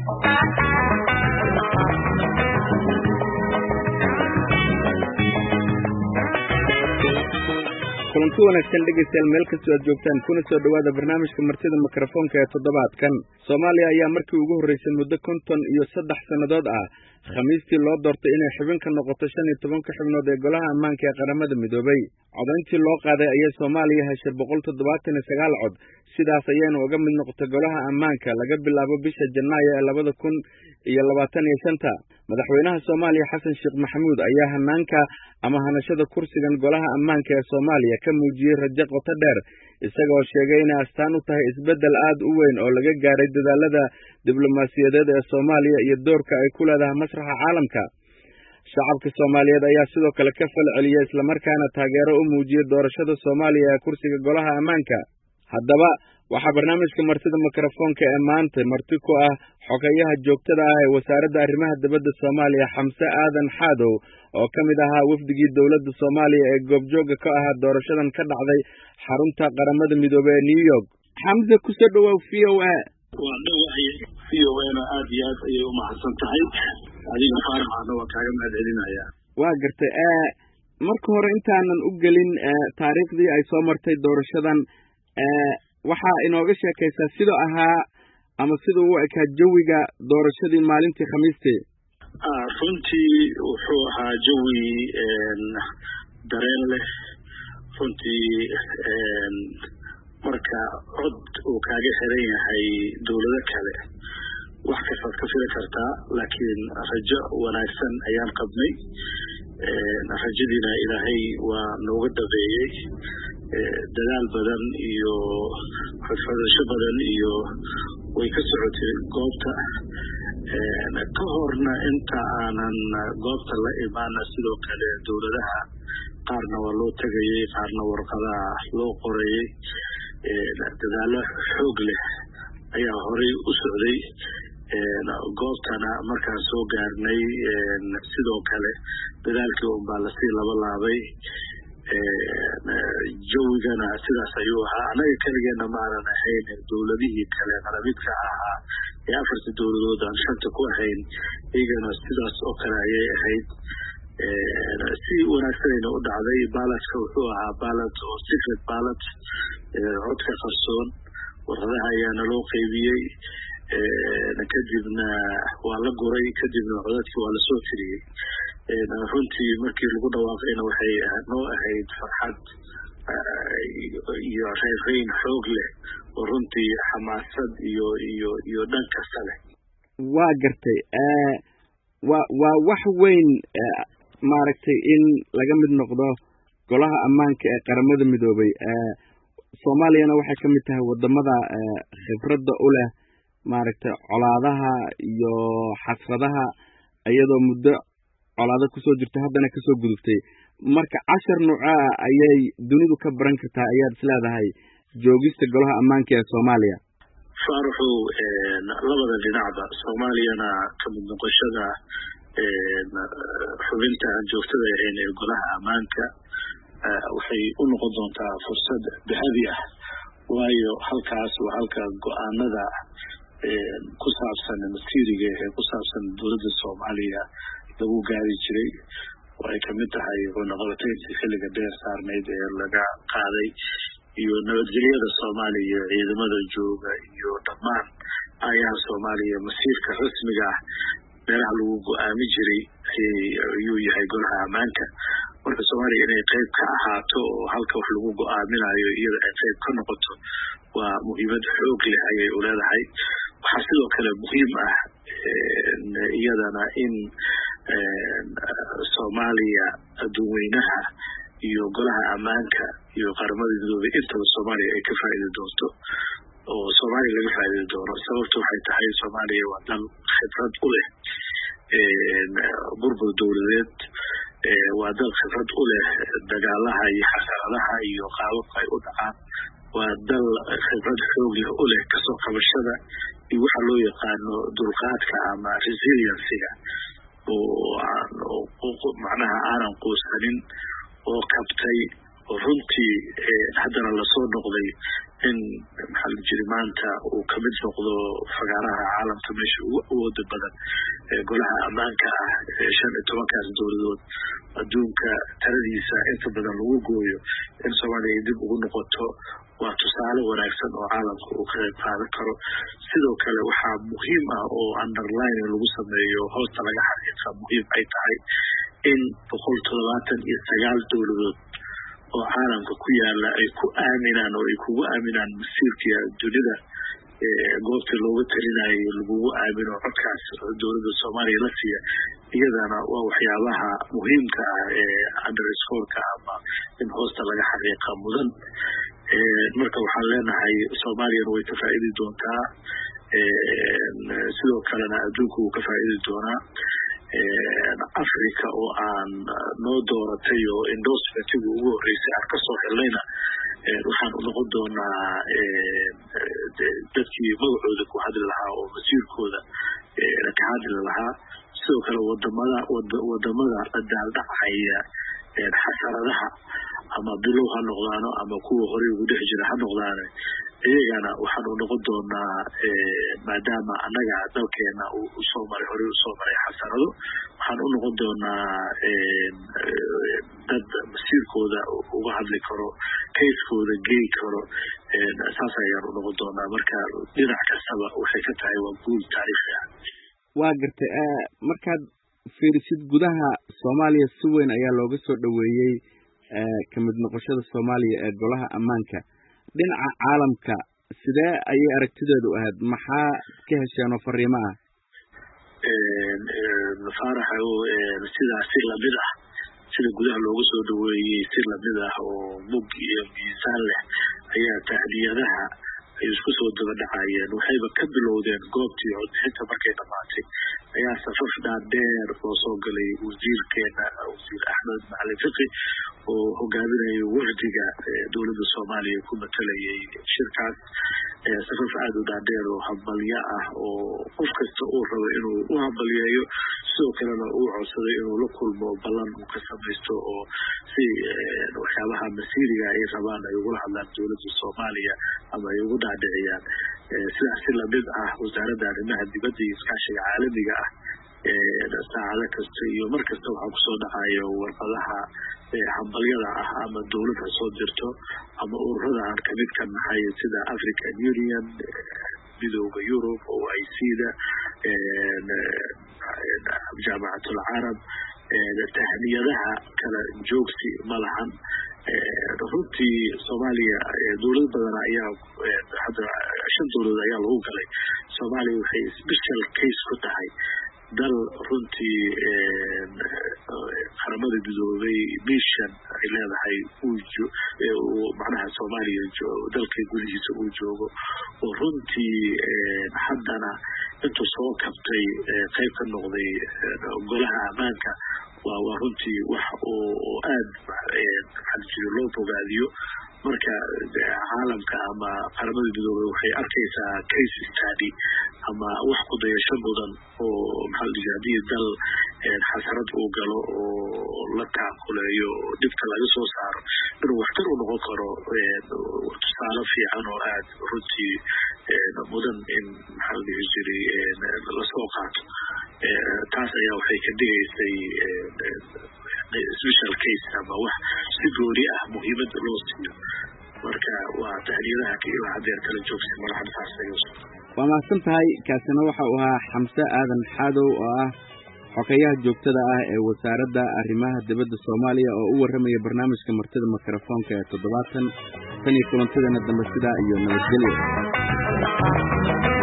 kulanti wanaagsan dhegeystayaal meel kastoo aad joogtaan kuna soo dhowaada barnaamijka martida mikrofoonka ee toddobaadkan. Soomaaliya ayaa markii ugu horreysay muddo 53 sannadood ah khamiistii loo doortay inay xubin ka noqoto 15 xubnood ee golaha ammaanka ee qaramada midoobay. Codayntii loo qaaday ayay Soomaaliya heshay 179 cod, sidaas ayayna uga mid noqotay golaha ammaanka laga bilaabo bisha Janaayo ee 2025. Madaxweynaha Soomaaliya Xasan Sheekh Maxamuud ayaa hanaanka ama hanashada kursigan golaha ammaanka ee Soomaaliya ka muujiyay rajo qoto dheer, isagoo sheegay inay astaan u tahay isbeddel aad u weyn oo laga gaaray dadaalada diblomaasiyadeed ee Soomaaliya iyo doorka ay ku leedahay masraxa caalamka. Shacabka Soomaaliyeed ayaa sidoo kale ka falceliyay isla markaana taageero u muujiyay doorashada Soomaaliya ee kursiga golaha ammaanka. Haddaba waxaa barnaamijka martida mikrofoonka ee maanta marti ku ah xogayaha joogtada ah ee wasaaradda arrimaha dibadda Soomaaliya Xamse Aadan Xaadow oo ka mid ahaa wafdigii dowladda Soomaaliya ee goobjooga ka ahaa doorashadan ka dhacday xarunta qaramada midoobay ee New York. Xamse, ku soo dhawow VOA. waa dhawahay VOA-na aad iyo aad ayay u mahadsan tahay. adiga faaraxana waa kaaga mahadcelinaya. waa gartay marka hore intaanan u gelin taariikhdii ay soo martay doorashadan, waxaa inooga sheekaysaa sidoo ahaa ama sida uu ekaa jawiga doorashadii maalintii Khamiistii. runtii wuxuu ahaa jawi dareen leh. runtii marka cod uu kaaga xiran yahay dowlado kale wax kastaad ka fili kartaa, laakiin rajo wanaagsan ayaan qabnay. rajadiina ilaahay waa nooga dabeeyey. dadaal badan iyo xirfadasho badan iyo way ka socotay goobta. ka horna inta aanan goobta la imaana sidoo kale dowladaha qaarna waa loo tagayay, qaarna warqadaha loo qorayay. dadaalo xoog leh ayaa horey u socday. goobtana markaan soo gaarnay sidoo kale dadaalkii unbaa lasii laabay. jawigana sidaas ayuu ahaa. anaga keligeena maanan ahayn, dowladihii kale qaramidka ahaa ee 4 dowladood aan 5 ku ahayn, iyagana sidaas oo kale ayay ahayd. si wanaagsanayna u dhacday. baaladka wuxuu ahaa baalad oo secret baalad, codka qarsoon. warqadaha ayaana loo qaybiyey, kadibna waa la guray, kadibna codadkii waa lasoo tiriyey. runtii markii lagu dhawaaqayna waxay noo ahayd farxad iyo reereyn xoog leh oo runtii xamaasad iyo dhan kasta leh. waa gartay. waa wax weyn maaragtay in laga mid noqdo golaha ammaanka ee qaramada midoobay. Soomaaliyana waxay ka mid tahay wadamada khibradda u leh maaragtay colaadaha iyo xasradaha, iyadoo muddo colaado kusoo jirta haddana kasoo gudubtay. marka 10 nooc ayay dunidu ka baran kartaa ayaad isleedahay joogista golaha ammaanka ee Soomaaliya. faaraxu labada dhinacba Soomaaliyana ka mid noqoshada xubinta joogtada ah ee golaha ammaanka waxay u noqon doontaa fursad dahabi ah, waayo halkaas waa halka go'aanada ku saabsan masiiriga ee ku saabsan dowladda Soomaaliya lagu gaari jiray. oo ay kamid tahay cunaqabatayntii xilliga dheer saarneyd ee laga qaaday, iyo nabadgelyada Soomaaliya, ciidamada jooga iyo dhammaan ayaa Soomaaliya masiirka rasmiga ah meelaha lagu go'aami jiray ayuu yahay golaha ammaanka. marka Soomaaliya inay qayb ka ahaato oo halka wax lagu go'aaminayo iyada ay qayb ka noqoto waa muhiimad xoog leh ayay u leedahay. waxaa sidoo kale muhiim ah iyadana in Soomaaliya dadweynaha iyo golaha ammaanka iyo qaramada midoobay intaba Soomaaliya ay ka faa'iido doonto oo Soomaaliya laga faa'iido doono. sababtu waxay tahay Soomaaliya waa dal khibrad u leh burbur dowladeed, waa dal khibrad u leh dagaalaha iyo xasaradaha iyo qaababka ay u dhacaan, waa dal khibrad xoog leh u leh kasoo qabashada iyo waxa loo yaqaano dulqaadka ama resiliency-ga oo macnaha aanan quusanin oo kabtay runtii haddana lasoo noqday in maxaa la jiri maanta uu ka mid noqdo fagaaraha caalamka meesha ugu awooda badan golaha ammaanka ah 15kaas dowladood adduunka taladiisa inta badan lagu gooyo in Soomaaliya dib ugu noqoto waa tusaale wanaagsan oo caalamka uu ka qayb qaadan karo sidoo kale waxaa muhiim ah oo underline lagu sameeyo hoosta laga xariiqo muhiim ay tahay in 179 dowladood oo caalamka ku yaala ay ku aaminaan oo ay kugu aaminaan masiirka dunida goobta looga talinayo lagu aamino codkaas dowladda Soomaaliya la siiya iyadana waa waxyaabaha muhiimka ah ee underscore-ka ama in hoosta laga xariiqo mudan marka waxaan leenahay Soomaaliya way ka faa'iidi doontaa sidoo kalena adduunku uu ka faa'iidi doonaa Africa oo aan noo dooratay oo endorsement-igu ugu horeysay aan ka soo helayna waxaan u noqon doonaa dadkii magacooda ku hadli lahaa oo masiirkooda ka hadli lahaa sidoo kale wadamada daaldhacaya xasaradaha ama bilow ha noqdaano ama kuwa horey ugu dhex jira ha noqdaane iyagana waxaan u noqon doonaa maadaama annaga dalkeena uu soo maray horey u soo maray xasarado waxaan u noqon doonaa dad masiirkooda uga hadli karo kayskooda geey karo saas ayaan u noqon doonaa marka dhinac kastaba waxay ka tahay waa guul taariikhi ah waa gartay markaad fiirisid gudaha Soomaaliya si weyn ayaa looga soo dhaweeyay ka mid noqoshada Soomaaliya ee golaha ammaanka dhinaca caalamka sidee ayay aragtideedu ahayd maxaa ka hesheen oo fariimo ah faraxo sidaasi la mid ah sida gudaha looga soo dhaweeyay si la mid ah oo mug iyo miisaan leh ayaa tahdiyadaha ay isku soo daba dhacayeen waxayba ka bilowdeen goobtii codbixinta markay dhamaatay ayaa safaf dhaadheer oo soo galay wasiirkeena wasiir Axmed Macalin Fiqi oo hogaaminaya wafdiga dowladda Soomaaliya ku matalayay shirkaas safaf aad u dhaadheer oo hambalyo ah oo qof kasta uu rabo inuu u hambalyeeyo sidoo kalena uu codsaday inuu la kulmo ballan uu ka samaysto oo si waxyaabaha masiiriga ay rabaan ay ugula hadlaan dowladda Soomaaliya ama ay ugu dhaadhiciyaan sidaas la mid ah wasaaradda arrimaha dibadda iyo iskaashiga caalamiga ah saacado kasta iyo mar kasta waxaa kusoo dhacayo warqadaha hambalyada ah ama dowladda soo dirto ama ururada aan ka mid ka nahay sida African Union midowga Europe oo ay sida jaamacatul Arab tahniyadaha kala joogsi malahan runtii Soomaaliya dowlad badan ayaa hadda 5 dowladood ayaa lagu galay Soomaaliya waxay special case ku tahay dal runtii qaramada midoobay mission ay leedahay uu macnaha Soomaaliya dalka gudihiisa uu joogo oo runtii haddana intuu soo kabtay qayb ka noqday golaha ammaanka waa runtii wax oo aad loo bogaadiyo marka caalamka ama qaramada midoobay waxay arkaysaa case study ama wax ku dayasho mudan oo maxalliyaadii dal xasarad uu galo oo la taakuleeyo dibka laga soo saaro inuu waxtar u noqon karo tusaale fiican oo aad runtii mudan in maxalliyaadii la soo qaato taas ayaa waxay ka dhigaysay special case ama wax si gooni ah muhiimada loo siiyo marka waa tahniyadaha ilaa hadeer kala joogsi malahan saas waa mahadsan tahay kaasina waxa uu ahaa Xamse Aadan Xadow oo ah xogayaha joogtada ah ee wasaaradda arrimaha dibadda Soomaaliya oo u waramaya barnaamijka martida mikrofoonka ee 7 tan iyo kulantadana dambe sida iyo nabadgelyo